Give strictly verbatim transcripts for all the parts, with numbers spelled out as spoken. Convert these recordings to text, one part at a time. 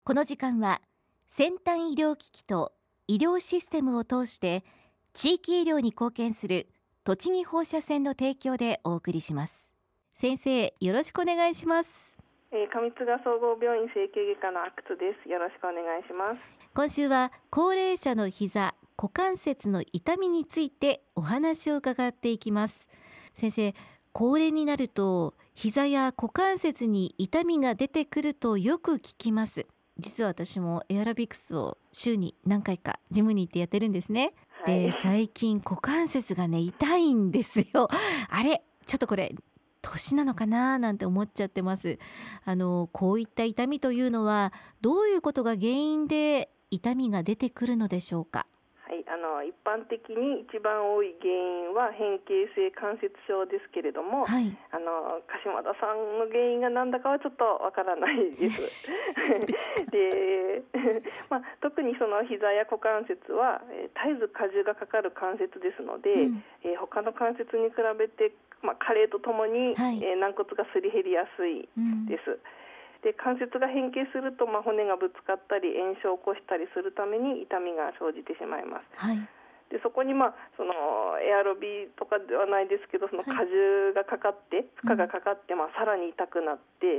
この時間は先端医療機器と医療システムを通して地域医療に貢献する栃木放射線の提供でお送りします。先生、よろしくお願いします。 えー、上津賀総合病院整形外科の阿久津です。よろしくお願いします。 今週は高齢者の膝股関節の痛みについてお話を伺っていきます。先生、高齢になると膝や股関節に痛みが出てくるとよく聞きます。実は私もエアロビクスを週に何回かジムに行ってやってるんですね、はい、で最近股関節がね痛いんですよ。あれちょっとこれ年なのかななんて思っちゃってます。あのこういった痛みというのはどういうことが原因で痛みが出てくるのでしょうか。 はい、あの一般的に一番多い原因は変形性関節症ですけれども、はい、あの鹿島田さんの原因が何だかはちょっとわからないですで、まあ、特にその膝や股関節は絶えず荷重がかかる関節ですので、うん、えー、他の関節に比べて、まあ、加齢とともに、はい、えー、軟骨がすり減りやすいです、うん。で関節が変形すると、まあ、骨がぶつかったり炎症を起こしたりするために痛みが生じてしまいます、はい、でそこに、まあ、そのエアロビとかではないですけどその荷重がかかって、はい、負荷がかかって、まあ、さらに痛くなって、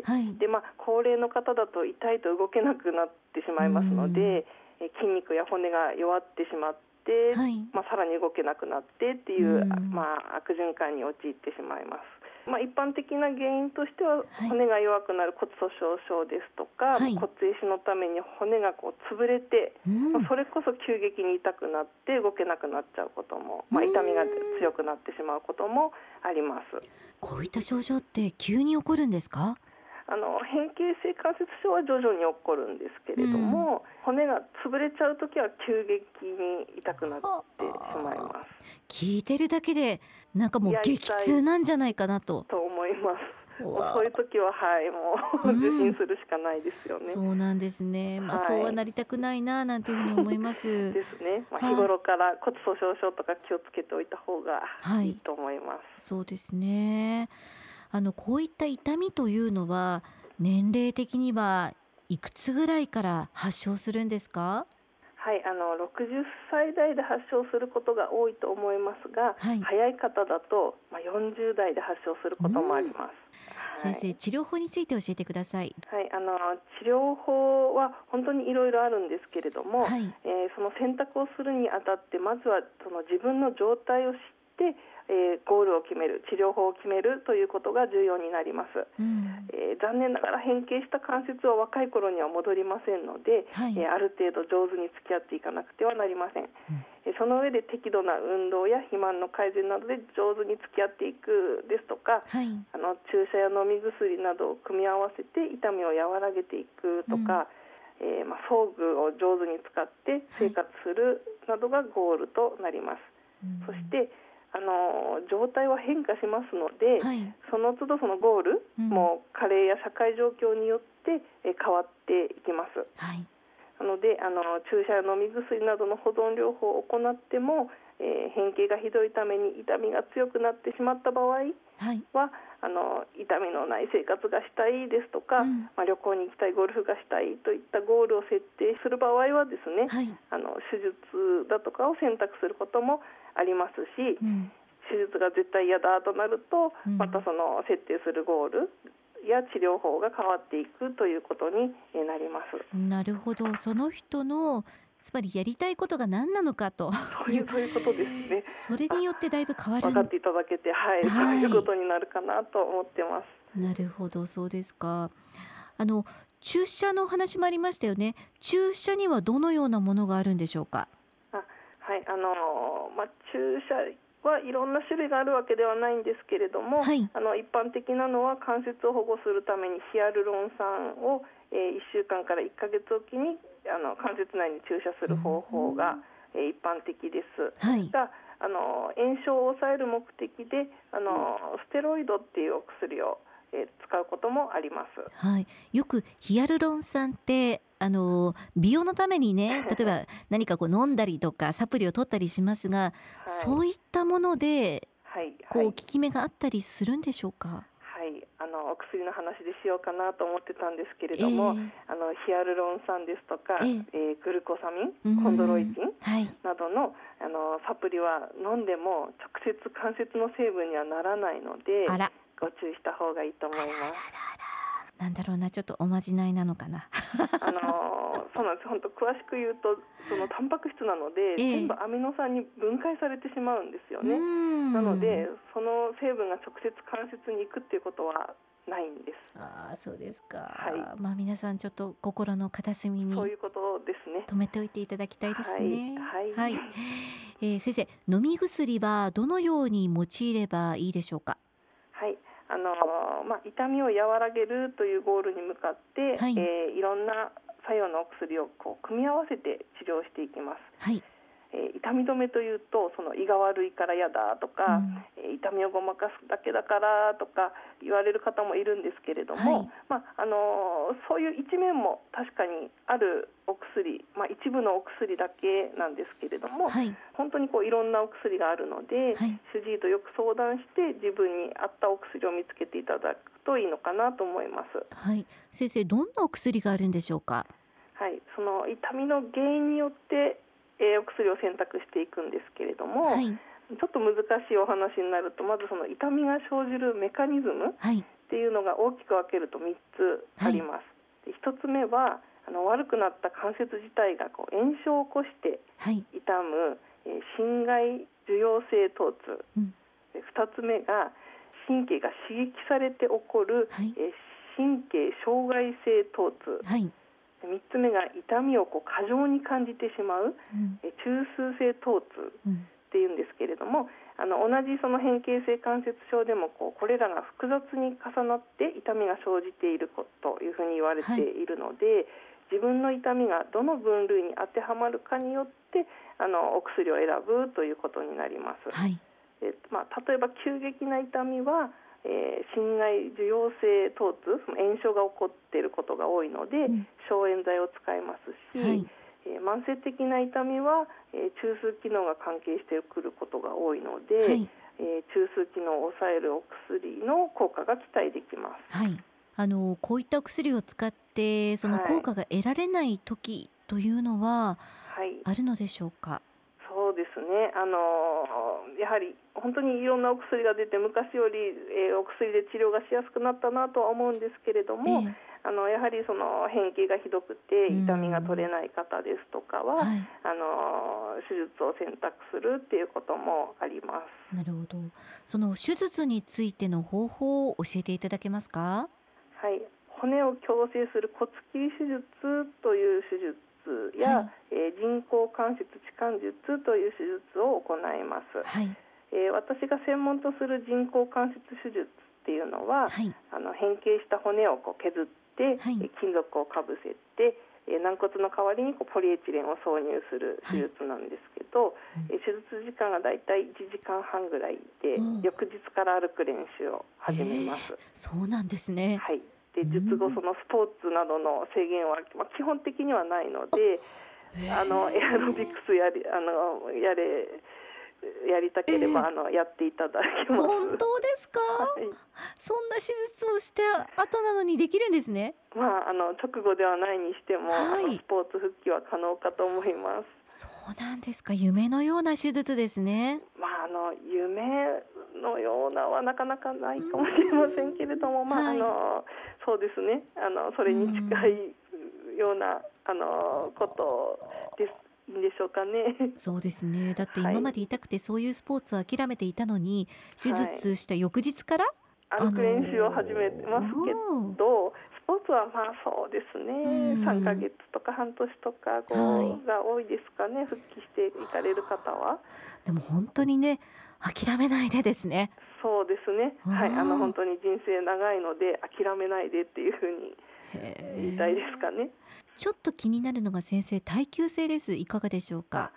はい、でまあ、高齢の方だと痛いと動けなくなってしまいますので、え筋肉や骨が弱ってしまって、はい、まあ、さらに動けなくなってっていう、まあ、悪循環に陥ってしまいます。まあ、一般的な原因としては、はい、骨が弱くなる骨粗鬆症ですとか、はい、骨壊死のために骨がこう潰れて、うん、まあ、それこそ急激に痛くなって動けなくなっちゃうことも、まあ、痛みが強くなってしまうこともあります。 こういった症状って急に起こるんですか？ あの変形性関節症は徐々に起こるんですけれども、うん、骨が潰れちゃうときは急激に痛くなってしまいます。 聞いてるだけでなんかもう激痛なんじゃないかなとと思います。もうそういうときは、はい、もう受診するしかないですよね、うん、 そうなんですね、まあ、はい、そうはなりたくないななんていうふうに思いますですね、まあ、日頃から骨粗鬆症とか気をつけておいた方がいいと思います、はい、 そうですね。あのこういった痛みというのは年齢的にはいくつぐらいから発症するんですか？ はい、あのろくじゅっさい代で発症することが多いと思いますが、はい、早い方だと、まあ、よんじゅう代で発症することもあります、 うん、はい、先生、治療法について教えてください。 はい、あの治療法は本当にいろいろあるんですけれども、はい、えー、その選択をするにあたってまずはその自分の状態を知ってえー、ゴールを決める、治療法を決めるということが重要になります、うん、えー、残念ながら変形した関節は若い頃には戻りませんので、はい、えー、ある程度上手に付き合っていかなくてはなりません、うん、えー、その上で適度な運動や肥満の改善などで上手に付き合っていくですとか、はい、あの注射や飲み薬などを組み合わせて痛みを和らげていくとか、うん、えーまあ、装具を上手に使って生活するなどがゴールとなります、はい、そしてあの状態は変化しますので、はい、その都度そのゴール、うん、も加齢や社会状況によってえ変わっていきます、はい、なのであの注射や飲み薬などの保存療法を行っても、えー、変形がひどいために痛みが強くなってしまった場合は、はい、あの痛みのない生活がしたいですとか、うん、まあ、旅行に行きたい、ゴルフがしたいといったゴールを設定する場合はですね、はい、あの手術だとかを選択することもありますし、うん、手術が絶対嫌だとなると、うん、またその設定するゴールや治療法が変わっていくということになります。 なるほど、その人のつまりやりたいことが何なのかとそういう、そういうことですね。 それによってだいぶ変わる、 分かっていただけて、はい、はい、そういうことになるかなと思ってます。 なるほど、そうですか。あの注射の話もありましたよね。注射にはどのようなものがあるんでしょうか？ あ、はい、あのまあ、注射はいろんな種類があるわけではないんですけれども、はい、あの一般的なのは関節を保護するためにヒアルロン酸を、えー、いっしゅうかんからいっかげつおきにあの関節内に注射する方法が、うん、えー、一般的です、はい、があの炎症を抑える目的であのステロイドっていうお薬をえー、使うこともあります、 はい、よくヒアルロン酸ってあの美容のためにね、例えば何かこう飲んだりとかサプリを取ったりしますが、はい、そういったもので、はい、こう効き目があったりするんでしょうか？ はい、あののお薬の話でしようかなと思ってたんですけれども、えー、あのヒアルロン酸ですとか、えーえー、グルコサミン、コンドロイチンなどの、あのサプリは飲んでも直接関節の成分にはならないので、ご注意した方がいいと思います。 あらららら、なんだろうな、ちょっとおまじないなのかな。 あのそうなんです。本当詳しく言うと、そのタンパク質なので、えー、全部アミノ酸に分解されてしまうんですよね。なのでその成分が直接関節に行くっていうことはないんです。 ああ、そうですか。 はい。 まあ皆さんちょっと心の片隅にそういうことですね。 止めておいていただきたいですね。 はい。 はい。はい、えー、先生、飲み薬はどのように用いればいいでしょうか。 はい。あのーまあ、痛みを和らげるというゴールに向かって、はい、えー、いろんな作用のお薬をこう組み合わせて治療していきます。 はい。 えー、痛み止めというと、その胃が悪いから嫌だとか、うん、えー、痛みをごまかすだけだからとか言われる方もいるんですけれども、はい、まああのー、そういう一面も確かにあるお薬、まあ、一部のお薬だけなんですけれども、はい、本当にこういろんなお薬があるので、はい、主治医とよく相談して自分に合ったお薬を見つけていただくといいのかなと思います。 はい、先生、どんなお薬があるんでしょうか。 はい、その痛みの原因によってえー、お薬を選択していくんですけれども、はい、ちょっと難しいお話になると、まずその痛みが生じるメカニズムっていうのが大きく分けるとみっつあります。はい、でひとつめはあの悪くなった関節自体がこう炎症を起こして痛む、えー、心外受容性疼痛、うん、でふたつめが神経が刺激されて起こる、はい、えー、神経障害性疼痛、はい、みっつめが痛みをこう過剰に感じてしまう、うん、中枢性疼痛っていうんですけれども、あの同じその変形性関節症でもこうこれらが複雑に重なって痛みが生じているというふうに言われているので、はい、自分の痛みがどの分類に当てはまるかによってあのお薬を選ぶということになります。はい、でまあ、例えば急激な痛みはえー、心外受容性疼痛、その炎症が起こっていることが多いので、うん、消炎剤を使いますし、はい、えー、慢性的な痛みは、えー、中枢機能が関係してくることが多いので、はい、えー、中枢機能を抑えるお薬の効果が期待できます。 はい、あのこういったお薬を使ってその効果が得られない時というのはあるのでしょうか。はい、 そうですね、あのやはり本当にいろんなお薬が出て昔より、えー、お薬で治療がしやすくなったなとは思うんですけれども、えー、あのやはりその変形がひどくて痛みが取れない方ですとかは、はい、あの手術を選択するっていうこともあります。 なるほど。その手術についての方法を教えていただけますか。 はい、骨を矯正する骨切り手術という手術や、はい、えー、人工関節置換術という手術を行います。はい、えー、私が専門とする人工関節手術っていうのは、はい、あの変形した骨をこう削って、はい、金属をかぶせて、えー、軟骨の代わりにこうポリエチレンを挿入する手術なんですけど、はい、えー、手術時間がだいたいいちじかんはんぐらいで、うん、翌日から歩く練習を始めます。 そうなんですね。 はい、で術後そのスポーツなどの制限は、まあ、基本的にはないので、あのエアロビクスやりあのやれやりたければ、あのやっていただきます。 本当ですか。はい、そんな手術をして後なのにできるんですね。 まあ、あの直後ではないにしても、はい、あのスポーツ復帰は可能かと思います。 そうなんですか。夢のような手術ですね。 まあ、あの夢のようなはなかなかないかもしれませんけれども、まあ、はい、あのそうですね、あのそれに近いようなあのことですいいんでしょうかね。 そうですね。だって今まで痛くてそういうスポーツを諦めていたのに、手術した翌日から、 はい、歩く練習を始めてますけど、スポーツはまあそうですね、さんかげつとか半年とか後が多いですかね、はい、復帰していかれる方は。 でも本当にね、諦めないでですね。 そうですね、はい、あの本当に人生長いので諦めないでっていうふうに言いたいですかね。 ちょっと気になるのが先生、耐久性です。いかがでしょうか。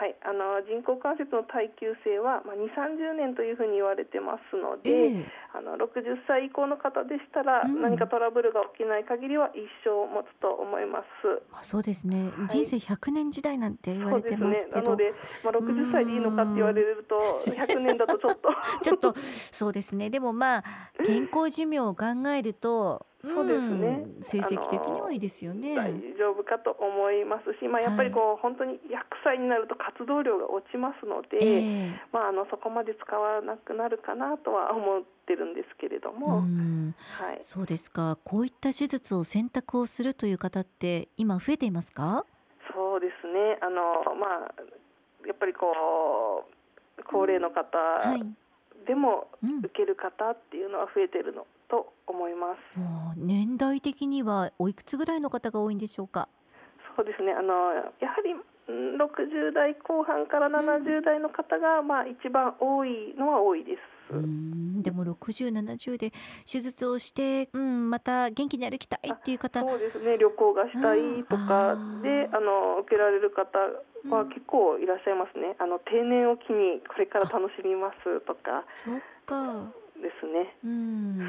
はい、あの人工関節の耐久性は、まあ、にじゅう、さんじゅうねんというふうに言われてますので、 ええ、 あのろくじゅっさい以降の方でしたら、 うん、 何かトラブルが起きない限りは一生持つと思います。 あ、そうですね。 はい、 人生ひゃくねん時代なんて言われてそうですね。 ますけど、 なので、まあ、 うーろくじゅっさいでいいのかって言われん、 るとひゃくねんだとちょっとちょっとそうですね。でもまあ健康寿命を考えると、うそうですね。 ん、成あ績的にはのいいですよ大ね。 丈夫かと思いますし、まあ、やっぱりはい。 こう本当にひゃくさいになると活動量が落ちますのえで、 え、 まあ、あのそこまで使わなくなるかなとは思ってるんですけれどうも、 ん、 はい、 そうですか。こういった手術を選択をするという方って今増えていますか？ そうですね。あのまあやっぱりこう高齢の方はい。 でもうん。 受ける方っていうのは増えてるのと思います。 ああ、年代的にはおいくつぐらいの方が多いんでしょうか？ そうですね。あのやはりんろくじゅう代後半からうん。 ななじゅう代の方が、まあ、一番多いのは多いでうーす。 ん、でもろくじゅう、ななじゅうで手術をして、うん、また元気に歩きたいっあ、 ていう方、 そうですね。旅行がしたうん、 いとかでああ、 あの受けられる方はうん、 結構いらっしゃいますね。あの定年を機にこれからあ、 楽しみますとかそっか。 ですね。 うん。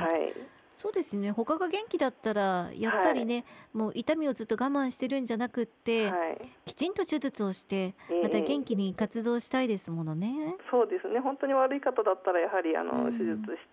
はい。 そうですね。他が元気だったら、やっぱはい。 りね、もう痛みをずっと我慢してるんじゃなくって、 はい。 きちんと手術をして、 えまた元気え、 に活動したいですものね。 そうですね。本当に悪い方だったらやはりあうの手術ん。 して、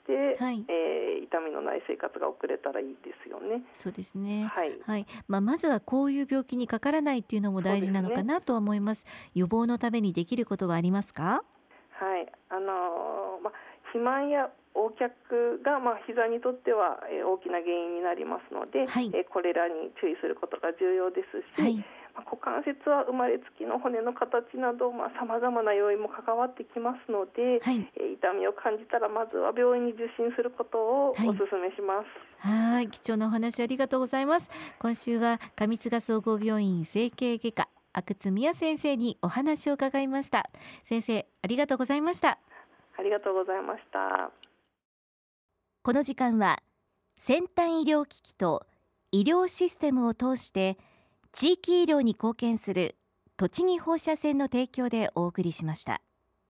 はい。 えー痛みのない生活が送れたらいいですよね。 そうですね。 はい。 はい。まあ、まずはこういう病気にかからないっていうのもそう大事なのかですね。 なとは思います。予防のためにできることはありますか？ はい。あのーまあ、肥満や横脚が、まあ、膝にとっては、えー大きな原因になりますので、 はい。 えーこれらに注意することが重要ですし、 はい。 まあ、股関節は生まれつきの骨の形などさまざ、まな要因も関わってきますので、 はい。 えー痛みを感じたらまずは病院に受診することをはい。 お勧めします。 はい。貴重なお話ありがとうございます。今週は上津賀総合病院整形外科阿久津宮先生にお話を伺いました。先生、ありがとうございました。 ありがとうございました。 この時間は先端医療機器と医療システムを通して地域医療に貢献する栃木放射線の提供でお送りしました。